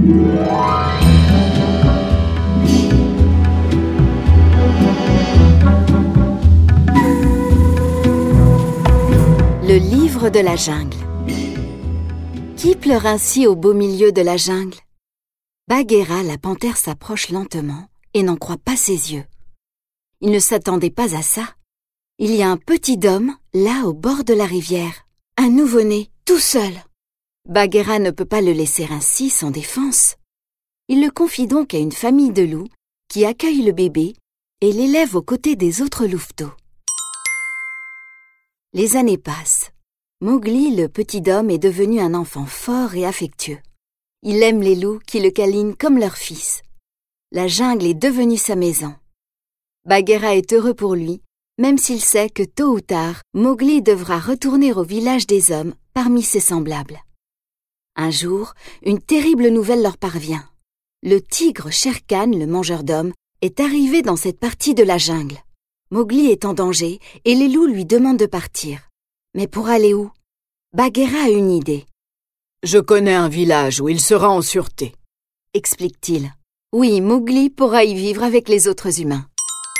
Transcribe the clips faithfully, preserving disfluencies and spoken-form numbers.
Le livre de la jungle. Qui pleure ainsi au beau milieu de la jungle? Bagheera, la panthère, s'approche lentement et n'en croit pas ses yeux. Il ne s'attendait pas à ça. Il y a un petit homme, là, au bord de la rivière. Un nouveau-né, tout seul. Bagheera ne peut pas le laisser ainsi, sans défense. Il le confie donc à une famille de loups qui accueille le bébé et l'élève aux côtés des autres louveteaux. Les années passent. Mowgli, le petit homme, est devenu un enfant fort et affectueux. Il aime les loups qui le câlinent comme leur fils. La jungle est devenue sa maison. Bagheera est heureux pour lui, même s'il sait que tôt ou tard, Mowgli devra retourner au village des hommes parmi ses semblables. Un jour, une terrible nouvelle leur parvient. Le tigre Shere Khan, le mangeur d'hommes, est arrivé dans cette partie de la jungle. Mowgli est en danger et les loups lui demandent de partir. Mais pour aller où? Bagheera a une idée. « Je connais un village où il sera en sûreté, » explique-t-il. Oui, Mowgli pourra y vivre avec les autres humains.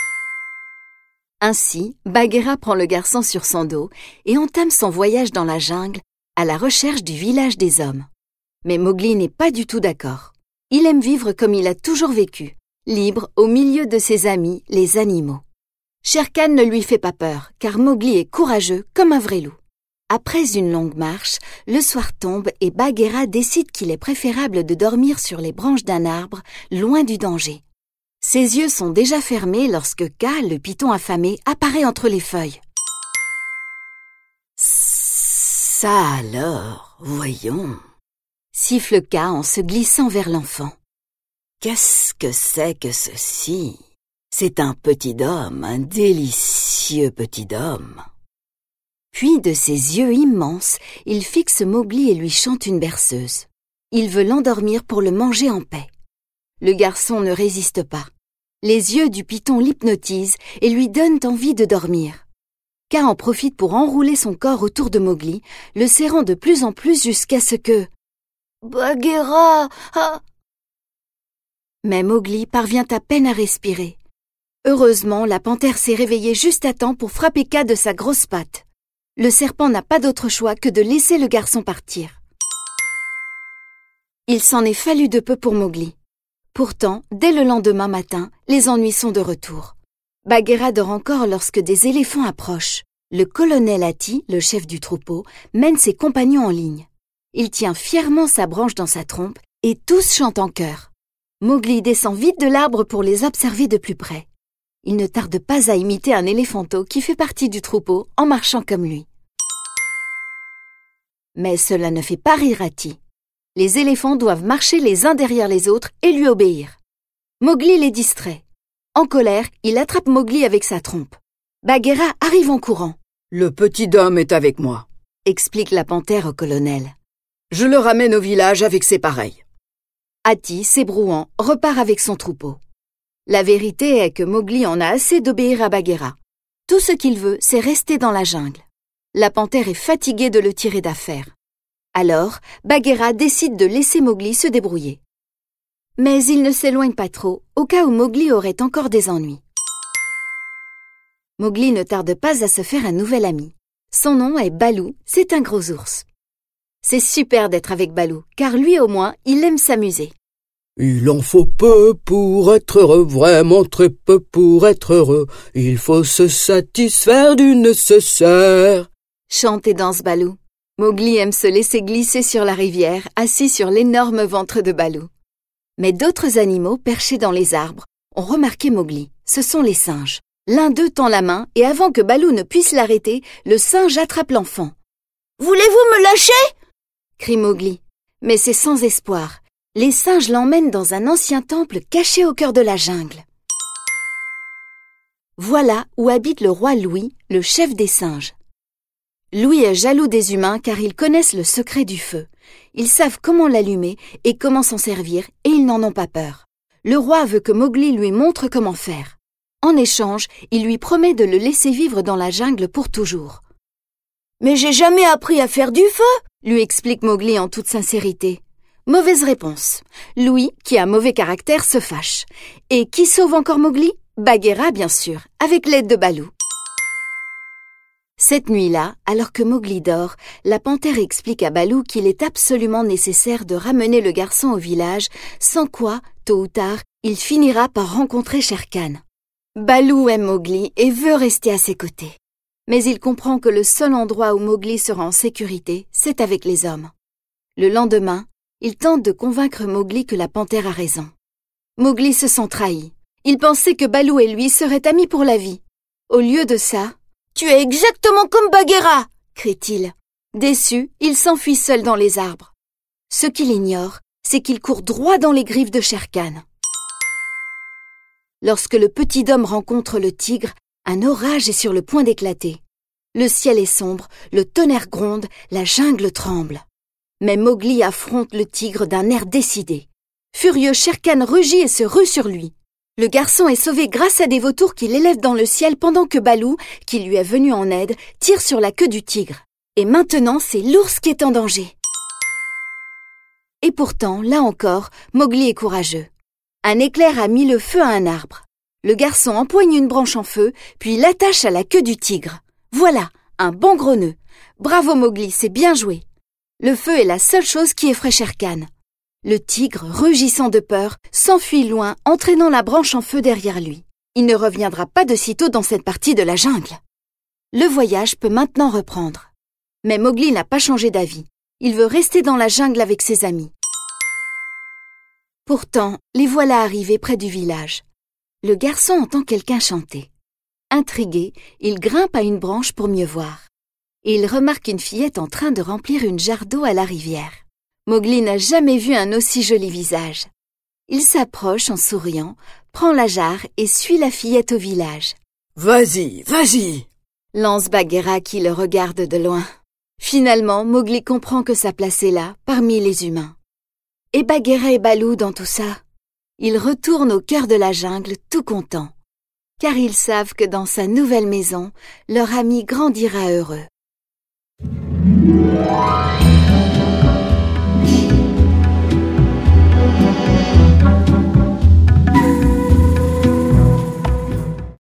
Ainsi, Bagheera prend le garçon sur son dos et entame son voyage dans la jungle à la recherche du village des hommes. Mais Mowgli n'est pas du tout d'accord. Il aime vivre comme il a toujours vécu, libre au milieu de ses amis, les animaux. Shere Khan ne lui fait pas peur, car Mowgli est courageux comme un vrai loup. Après une longue marche, le soir tombe et Bagheera décide qu'il est préférable de dormir sur les branches d'un arbre, loin du danger. Ses yeux sont déjà fermés lorsque Kaa, le python affamé, apparaît entre les feuilles. Ça alors, voyons, siffle Kaa en se glissant vers l'enfant. Qu'est-ce que c'est que ceci? C'est un petit homme, un délicieux petit homme. Puis, de ses yeux immenses, il fixe Mowgli et lui chante une berceuse. Il veut l'endormir pour le manger en paix. Le garçon ne résiste pas. Les yeux du python l'hypnotisent et lui donnent envie de dormir. Kaa en profite pour enrouler son corps autour de Mowgli, le serrant de plus en plus jusqu'à ce que... Bagheera ah Mais Mowgli parvient à peine à respirer. Heureusement, la panthère s'est réveillée juste à temps pour frapper Kaa de sa grosse patte. Le serpent n'a pas d'autre choix que de laisser le garçon partir. Il s'en est fallu de peu pour Mowgli. Pourtant, dès le lendemain matin, les ennuis sont de retour. Bagheera dort encore lorsque des éléphants approchent. Le colonel Hati, le chef du troupeau, mène ses compagnons en ligne. Il tient fièrement sa branche dans sa trompe et tous chantent en chœur. Mowgli descend vite de l'arbre pour les observer de plus près. Il ne tarde pas à imiter un éléphanteau qui fait partie du troupeau en marchant comme lui. Mais cela ne fait pas rire Hati. Les éléphants doivent marcher les uns derrière les autres et lui obéir. Mowgli les distrait. En colère, il attrape Mowgli avec sa trompe. Bagheera arrive en courant. « Le petit homme est avec moi », explique la panthère au colonel. « Je le ramène au village avec ses pareils. » Hati, s'ébrouant, repart avec son troupeau. La vérité est que Mowgli en a assez d'obéir à Bagheera. Tout ce qu'il veut, c'est rester dans la jungle. La panthère est fatiguée de le tirer d'affaire. Alors, Bagheera décide de laisser Mowgli se débrouiller. Mais il ne s'éloigne pas trop, au cas où Mowgli aurait encore des ennuis. Mowgli ne tarde pas à se faire un nouvel ami. Son nom est Baloo, c'est un gros ours. C'est super d'être avec Baloo, car lui au moins, il aime s'amuser. Il en faut peu pour être heureux, vraiment très peu pour être heureux. Il faut se satisfaire du nécessaire. Chante et danse Baloo. Mowgli aime se laisser glisser sur la rivière, assis sur l'énorme ventre de Baloo. Mais d'autres animaux perchés dans les arbres ont remarqué Mowgli. Ce sont les singes. L'un d'eux tend la main et avant que Baloo ne puisse l'arrêter, le singe attrape l'enfant. « Voulez-vous me lâcher ?» crie Mowgli. Mais c'est sans espoir. Les singes l'emmènent dans un ancien temple caché au cœur de la jungle. Voilà où habite le roi Louis, le chef des singes. Louis est jaloux des humains car ils connaissent le secret du feu. Ils savent comment l'allumer et comment s'en servir et ils n'en ont pas peur. Le roi veut que Mowgli lui montre comment faire. En échange, il lui promet de le laisser vivre dans la jungle pour toujours. « Mais j'ai jamais appris à faire du feu !» lui explique Mowgli en toute sincérité. Mauvaise réponse. Louis, qui a mauvais caractère, se fâche. Et qui sauve encore Mowgli? Bagheera, bien sûr, avec l'aide de Baloo. Cette nuit-là, alors que Mowgli dort, la panthère explique à Baloo qu'il est absolument nécessaire de ramener le garçon au village, sans quoi, tôt ou tard, il finira par rencontrer Shere Khan. Baloo aime Mowgli et veut rester à ses côtés. Mais il comprend que le seul endroit où Mowgli sera en sécurité, c'est avec les hommes. Le lendemain, il tente de convaincre Mowgli que la panthère a raison. Mowgli se sent trahi. Il pensait que Baloo et lui seraient amis pour la vie. Au lieu de ça, « Tu es exactement comme Bagheera !» crie-t-il. Déçu, il s'enfuit seul dans les arbres. Ce qu'il ignore, c'est qu'il court droit dans les griffes de Shere Khan. Lorsque le petit homme rencontre le tigre, un orage est sur le point d'éclater. Le ciel est sombre, le tonnerre gronde, la jungle tremble. Mais Mowgli affronte le tigre d'un air décidé. Furieux, Shere Khan rugit et se rue sur lui. Le garçon est sauvé grâce à des vautours qui l'élèvent dans le ciel pendant que Baloo, qui lui est venu en aide, tire sur la queue du tigre. Et maintenant, c'est l'ours qui est en danger. Et pourtant, là encore, Mowgli est courageux. Un éclair a mis le feu à un arbre. Le garçon empoigne une branche en feu, puis l'attache à la queue du tigre. Voilà, un bon gros nœud. Bravo Mowgli, c'est bien joué. Le feu est la seule chose qui effraie Shere Khan. Le tigre, rugissant de peur, s'enfuit loin, entraînant la branche en feu derrière lui. Il ne reviendra pas de sitôt dans cette partie de la jungle. Le voyage peut maintenant reprendre. Mais Mowgli n'a pas changé d'avis. Il veut rester dans la jungle avec ses amis. Pourtant, les voilà arrivés près du village. Le garçon entend quelqu'un chanter. Intrigué, il grimpe à une branche pour mieux voir. Et il remarque une fillette en train de remplir une jarre d'eau à la rivière. Mowgli n'a jamais vu un aussi joli visage. Il s'approche en souriant, prend la jarre et suit la fillette au village. « Vas-y, vas-y !» lance Bagheera qui le regarde de loin. Finalement, Mowgli comprend que sa place est là, parmi les humains. Et Bagheera et Baloo dans tout ça? Ils retournent au cœur de la jungle tout contents, car ils savent que dans sa nouvelle maison, leur ami grandira heureux.